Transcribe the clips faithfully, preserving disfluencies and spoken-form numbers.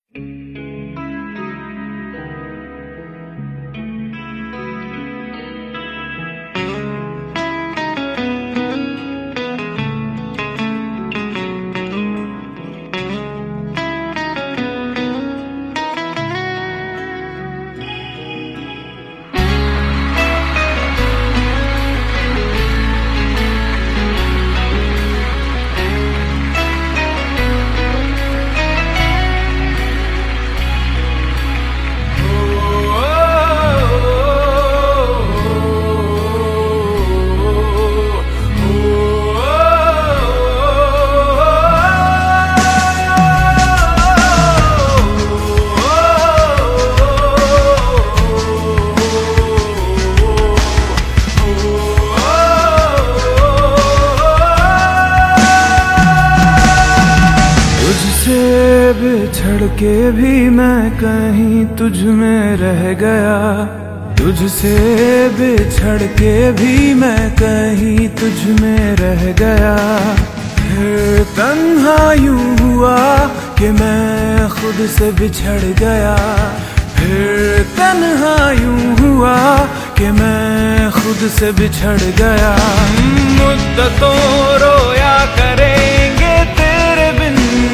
बिछड़ के भी मैं कहीं तुझ में रह गया, तुझसे बिछड़ के भी मैं कहीं तुझ में रह गया। फिर तन्हा यूं हुआ कि मैं खुद से बिछड़ गया, फिर तन्हा यूं हुआ कि मैं खुद से बिछड़ गया। मुद्दतों रोया करेंगे तेरे बिन,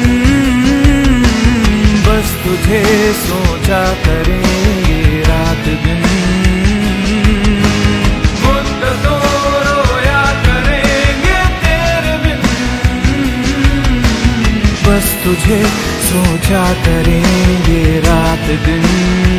बस तुझे सोचा करेंगे रात दिन। मुद्दतों रोया करेंगे तेरे बिन, बस तुझे सोचा करेंगे रात दिन।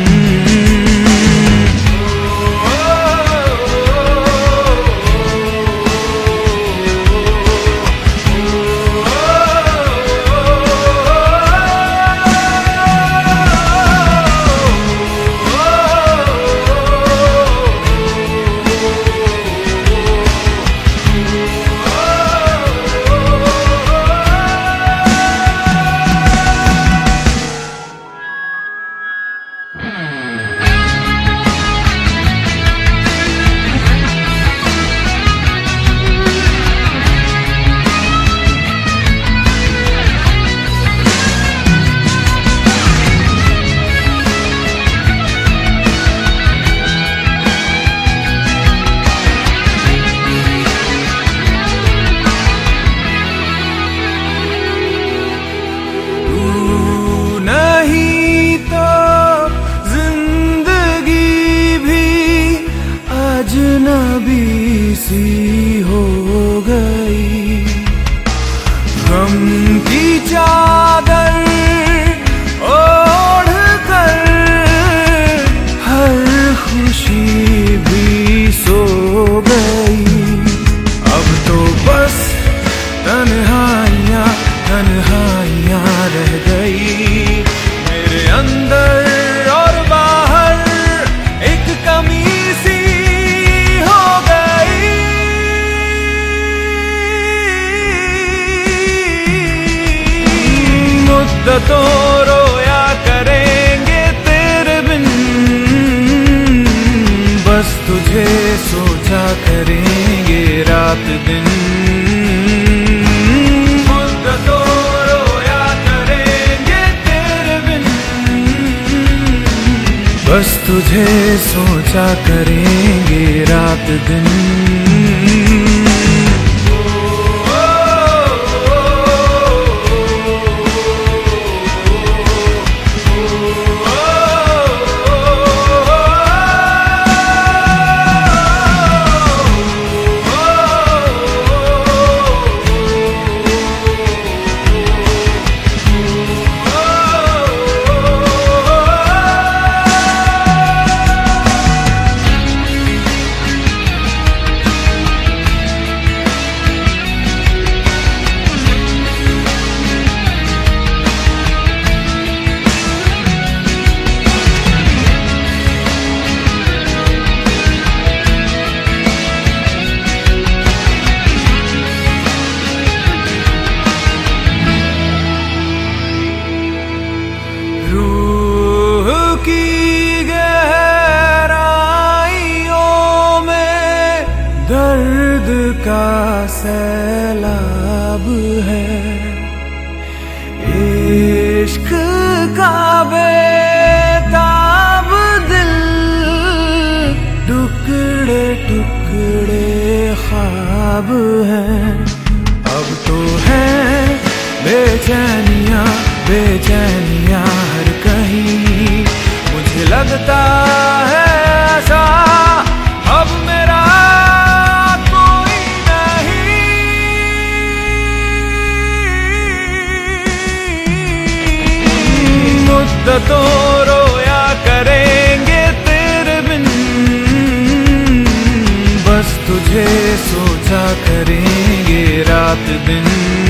अजनबी सी हो गई, गम की चादर ओढ़ कर हर खुशी भी सो गई। अब तो बस तन्हाइयाँ तन्हाइयाँ रह गई मेरे अंदर और बाहर, एक कमी तो रोया करेंगे तेरे बिन, बस तुझे सोचा करेंगे रात दिन। मुद्दतों रोया करेंगे तेरे बिन, बस तुझे सोचा करेंगे रात दिन। दर्द का सैलाब है, इश्क का अब है, अब तो है बेचैनियां बेचैनियां हर कहीं। मुझे लगता है ऐसा अब मेरा कोई नहीं। मुद्दतों रोया करेंगे तेरे बिन, बस तुझे सोचा करेंगे रात दिन।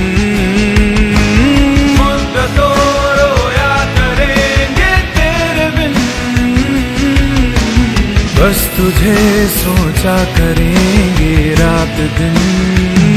मुद्दतों रोया करेंगे तेरे बिन, बस तुझे सोचा करेंगे रात दिन।